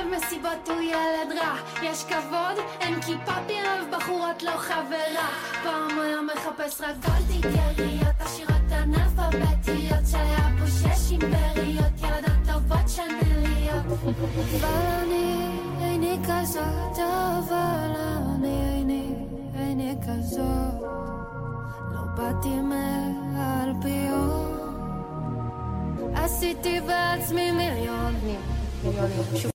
אוהב מסיבות, הוא ילד רע. יש כבוד, אין כיפה, אוהב בחורות, לא חברה. פעם היה מחפש רק גולדיגריות, עשירות אנאלפביתיות, שהיה פה 6 אימפריות, ילדות טובות שנליות. אבל אני איני כזאת, אבל אני איני כזאת. לא באתי מהאלפיות, עשיתי בעצמי מיליונים.